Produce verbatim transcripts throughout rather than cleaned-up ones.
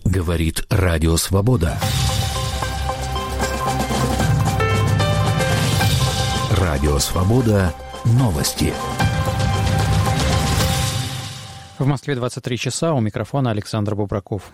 Говорит Радио Свобода. Радио Свобода. Новости. В Москве двадцать три часа. У микрофона Александр Бубраков.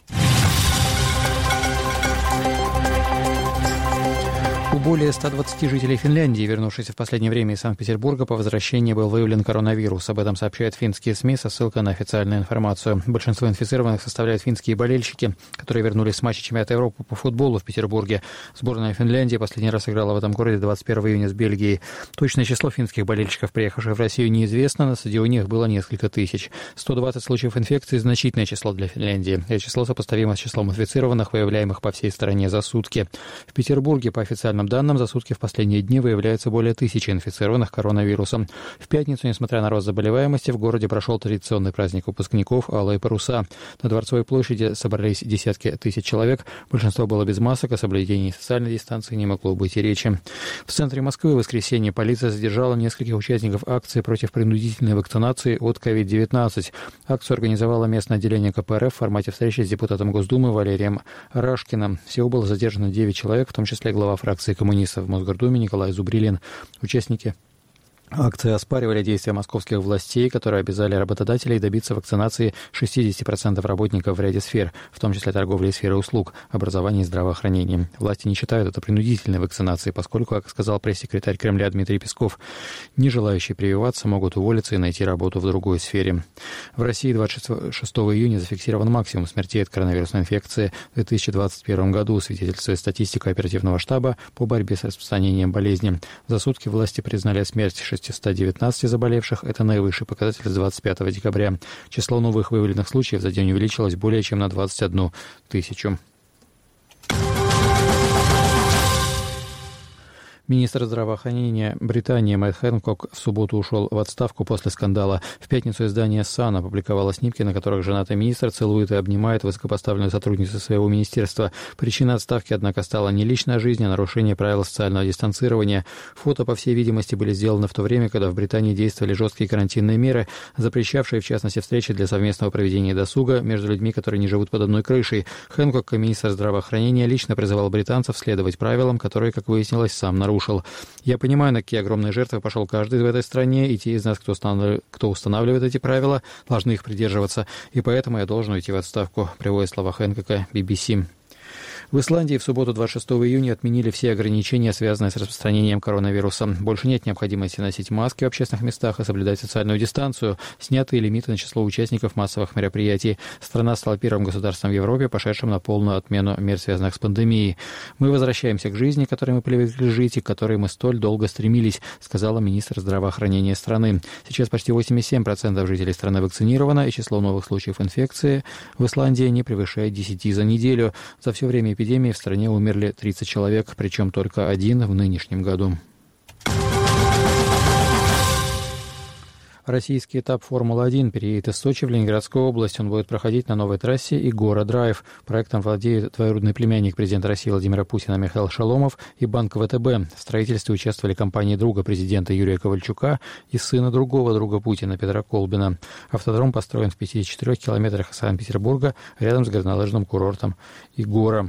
У более ста двадцати жителей Финляндии, вернувшихся в последнее время из Санкт-Петербурга, по возвращении был выявлен коронавирус. Об этом сообщают финские СМИ со ссылкой на официальную информацию. Большинство инфицированных составляют финские болельщики, которые вернулись с матча чемпионата Европы по футболу в Петербурге. Сборная Финляндии последний раз играла в этом городе двадцать первого июня с Бельгией. Точное число финских болельщиков, приехавших в Россию, неизвестно. На стадионе их было несколько тысяч. сто двадцать случаев инфекции – значительное число для Финляндии. Это число сопоставимо с числом инфицированных, выявляемых по всей стране за сутки. В Петербурге, по официальным данным, за сутки в последние дни выявляется более тысячи инфицированных коронавирусом. В пятницу, несмотря на рост заболеваемости, в городе прошел традиционный праздник выпускников «Алые паруса». На Дворцовой площади собрались десятки тысяч человек. Большинство было без масок, о соблюдении социальной дистанции не могло быть и речи. В центре Москвы в воскресенье полиция задержала нескольких участников акции против принудительной вакцинации от ковид девятнадцать. Акцию организовало местное отделение ка пэ эр эф в формате встречи с депутатом Госдумы Валерием Рашкиным. Всего было задержано девять человек, в том числе глава фракции коммунистов в Мосгордуме Николай Зубрилин. Участники акции оспаривали действия московских властей, которые обязали работодателей добиться вакцинации шестьдесят процентов работников в ряде сфер, в том числе торговли и сферы услуг, образования и здравоохранения. Власти не считают это принудительной вакцинацией, поскольку, как сказал пресс-секретарь Кремля Дмитрий Песков, не желающие прививаться могут уволиться и найти работу в другой сфере. В России двадцать шестого июня зафиксирован максимум смертей от коронавирусной инфекции в две тысячи двадцать первом году, свидетельствует статистика оперативного штаба по борьбе с распространением болезни. За сутки власти признали смерть шестисот девятнадцати заболевших. Это наивысший показатель с двадцать пятого декабря. Число новых выявленных случаев за день увеличилось более чем на двадцать одну тысячу. Министр здравоохранения Британии Мэтт Хэнкок в субботу ушел в отставку после скандала. В пятницу издание Сан опубликовало снимки, на которых женатый министр целует и обнимает высокопоставленную сотрудницу своего министерства. Причиной отставки, однако, стала не личная жизнь, а нарушение правил социального дистанцирования. Фото, по всей видимости, были сделаны в то время, когда в Британии действовали жесткие карантинные меры, запрещавшие, в частности, встречи для совместного проведения досуга между людьми, которые не живут под одной крышей. Хэнкок, как министр здравоохранения, лично призывал британцев следовать правилам, которые, как выяснилось, сам нарушил. Я понимаю, на какие огромные жертвы пошел каждый в этой стране, и те из нас, кто устанавливает, кто устанавливает эти правила, должны их придерживаться, и поэтому я должен уйти в отставку, приводит слова Хэнкока би би си. В Исландии в субботу двадцать шестого июня отменили все ограничения, связанные с распространением коронавируса. Больше нет необходимости носить маски в общественных местах и соблюдать социальную дистанцию. Сняты лимиты на число участников массовых мероприятий. Страна стала первым государством в Европе, пошедшим на полную отмену мер, связанных с пандемией. Мы возвращаемся к жизни, к которой мы привыкли жить и к которой мы столь долго стремились, сказала министр здравоохранения страны. Сейчас почти восемьдесят семь процентов жителей страны вакцинировано, и число новых случаев инфекции в Исландии не превышает десяти за неделю. За все время эпидемии в стране умерли тридцать человек, причем только один в нынешнем году. Российский этап Формулы-один переедет из Сочи в Ленинградскую область. Он будет проходить на новой трассе Игора-Драйв. Проектом владеет двоюродный племянник президента России Владимира Путина Михаил Шаломов и Банк вэ тэ бэ. В строительстве участвовали компании друга президента Юрия Ковальчука и сына другого друга Путина Петра Колбина. Автодром построен в пятидесяти четырёх километрах от Санкт-Петербурга, рядом с горнолыжным курортом Игора.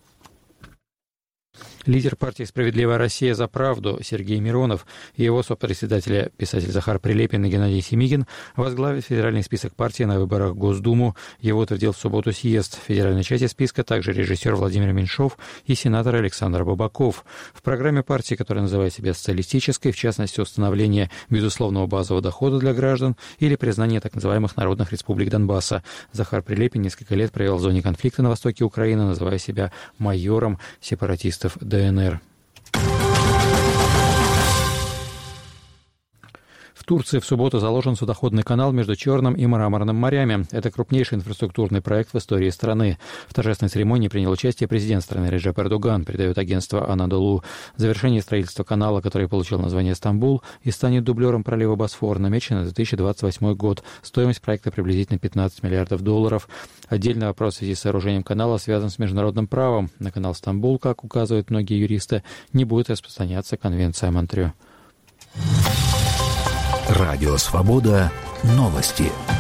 Лидер партии «Справедливая Россия за правду» Сергей Миронов и его сопредседатели писатель Захар Прилепин и Геннадий Семигин возглавят федеральный список партии на выборах в Госдуму. Его утвердил в субботу съезд. В федеральной части списка также режиссер Владимир Меньшов и сенатор Александр Бабаков. В программе партии, которая называет себя социалистической, в частности, установление безусловного базового дохода для граждан или признание так называемых народных республик Донбасса. Захар Прилепин несколько лет провел в зоне конфликта на востоке Украины, называя себя майором сепаратистов дэ эн эр. В Турции в субботу заложен судоходный канал между Черным и Мраморным морями. Это крупнейший инфраструктурный проект в истории страны. В торжественной церемонии принял участие президент страны Реджеп Эрдоган, передает агентство Анадолу. Завершение строительства канала, который получил название Стамбул и станет дублером пролива Босфор, намечено на две тысячи двадцать восьмой год. Стоимость проекта приблизительно пятнадцать миллиардов долларов. Отдельный вопрос в связи с сооружением канала связан с международным правом. На канал Стамбул, как указывают многие юристы, не будет распространяться Конвенция Монтрео. Радио Свобода. Новости.